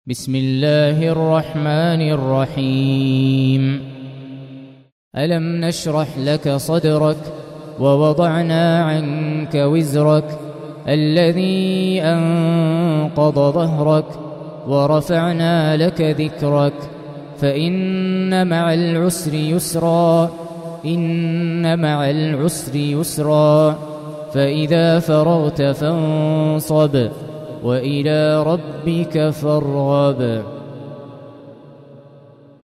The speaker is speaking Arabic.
بسم الله الرحمن الرحيم. ألم نشرح لك صدرك ووضعنا عنك وزرك الذي أنقض ظهرك ورفعنا لك ذكرك فإن مع العسر يسرا إن مع العسر يسرا فإذا فرغت فانصب وإلى ربك فارغب.